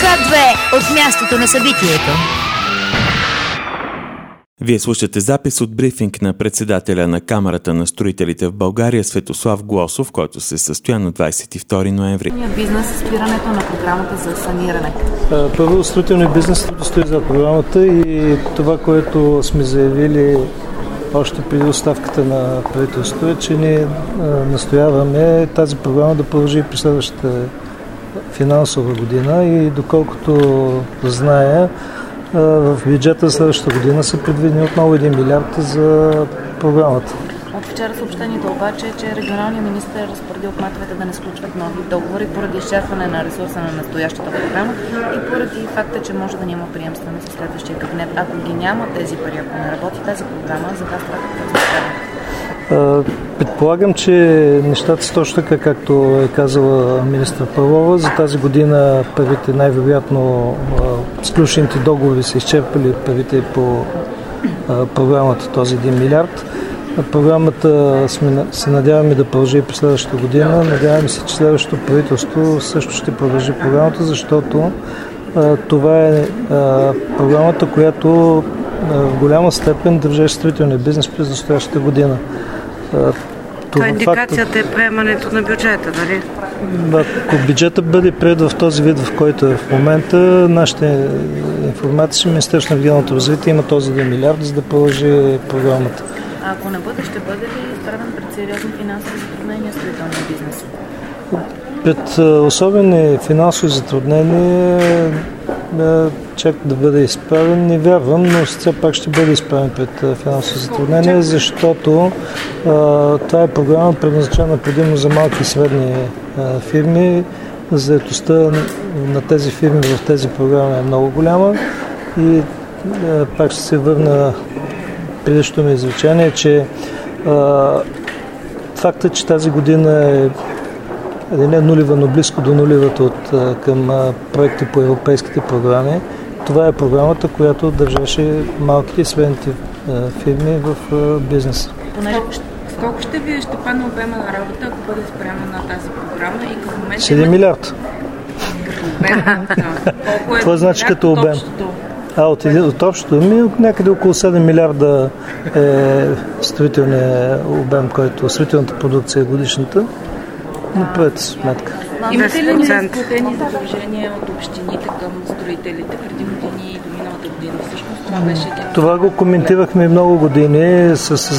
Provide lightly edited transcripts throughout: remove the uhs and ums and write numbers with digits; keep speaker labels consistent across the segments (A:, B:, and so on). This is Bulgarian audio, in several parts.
A: К2 от мястото на събитието.
B: Вие слушате запис от брифинг на председателя на Камарата на строителите в България Светослав Глосов, който се състоя на 22 ноември.
C: Бизнес и спирането на програмата за саниране.
D: Първо, строителният бизнес стои за програмата и това, което сме заявили още преди оставката на правителството е, че ние настояваме тази програма да продължи през следващата финансова година и доколкото зная, в бюджета следващата година са предвидени отново 1 милиард за програмата.
C: От вчера съобщението обаче е, че регионалният министър е разпоредил кметовете да не сключват нови договори поради изчерпване на ресурса на настоящата програма и поради факта, че може да няма приемственост в следващия кабинет. Ако ги няма тези пари, ако не работи тази програма, за вас това какво се става?
D: Предполагам, че нещата са точно така, както е казала министър Павлова. За тази година парите най-вероятно сключените договори са изчерпали парите по програмата, този 1 милиард. Програмата се надяваме да продължи през следващата година. Надяваме се, че следващото правителство също ще продължи програмата, защото това е програмата, която в голяма степен държеше строителния бизнес през настоящата година.
E: Индикацията е приемането на бюджета, нали?
D: Ако бюджета бъде приет в този вид, в който е в момента, нашата информация, че Министерството на регионалното развитие има този 1 милиард, за да продължи програмата.
C: А ако не бъде, ще бъде ли изправен пред сериозни финансови затруднения строителния бизнес?
D: Пред особени финансови затруднения чак да бъде изправен, не вярвам, но все пак ще бъде изправен пред финансови затруднения, защото това е програма предназначена предимно за малки и средни фирми. Заетостта на тези фирми в тези програми е много голяма и пак ще се върна предишното ми изречение, че фактът, че тази година е не нулева, но близко до нулевата към проекти по европейските програми. Това е програмата, която държеше малките и средните фирми в бизнеса.
E: Колко ще ви ще падне обема на работа, ако бъде спрямо на тази програма и към момента...
D: 7 милиард.
E: Като обем? Колко е?
D: Това значи като обем. От общото някъде около 7 милиарда е строителният обем, който строителната продукция е годишната. Направете сметка.
C: Имате ли незаплатени задължения от общините към строителите преди години и до миналата година? Всъщност това беше...
D: Това го коментирахме много години с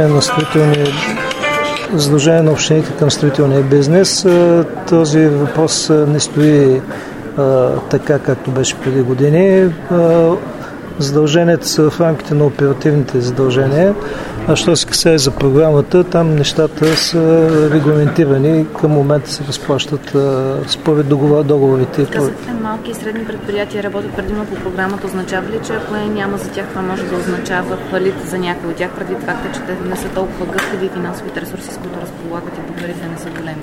D: задължение на общините към строителния бизнес. Този въпрос не стои така, както беше преди години. Задълженията са в рамките на оперативните задължения, а що се касае за програмата, там нещата са регламентирани и към момента се разплащат според договорите.
C: Казахте, малки и средни предприятия работят предимно по програмата. Означава ли, че ако няма за тях, това може да означава фалит за някои от тях, преди факта, че те не са толкова гъвкави и финансовите ресурси, с които разполагат и буферите не са големи?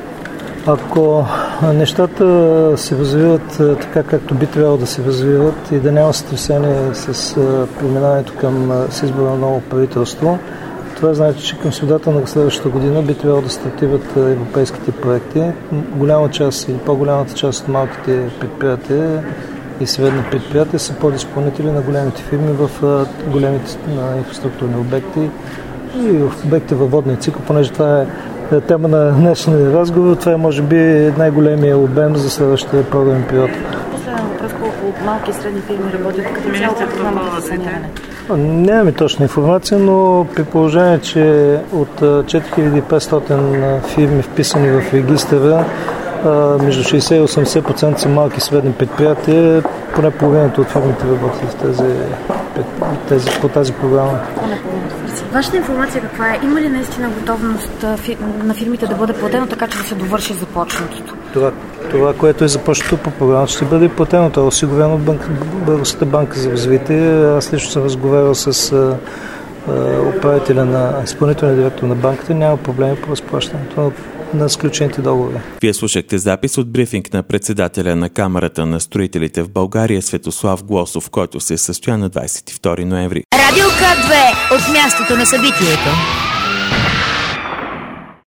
D: Ако нещата се развиват така, както би трябвало да се развиват и да няма сътресение с преминаването с избора на ново правителство, това значи, че към средата на следващата година би трябвало да стартират европейските проекти. Голяма част или по-голямата част от малките предприятия и средни предприятия са подизпълнители на големите фирми в големите инфраструктурни обекти и в обекти във водния цикъл, понеже това е тема на днешния разговор. Това е, може би, най-големия обем за следващия програмен период.
C: Последен въпрос, колко малки и средни фирми работят като цяло по програмата за саниране?
D: Нямаме точна информация, но при положение, че от 4500 фирми вписани в регистъра, между 60 и 80% са малки и средни предприятия, поне половината от фирмите работят по тази програма.
A: Вашата информация каква е? Има ли наистина готовност на фирмите да бъде платено така, че да се довърши започнатото?
D: Това, което е започнато по програмата, ще бъде платено. Това е осигурено от Българската банка за развитие. Аз лично съм разговарял с управителя на изпълнителния директор на банката. Няма проблеми по разплащането на сключените договори.
B: Вие слушахте запис от брифинг на председателя на Камарата на строителите в България Светослав Глосов, който се състоя на 22 ноември.
A: Радио К2 от мястото на събитието.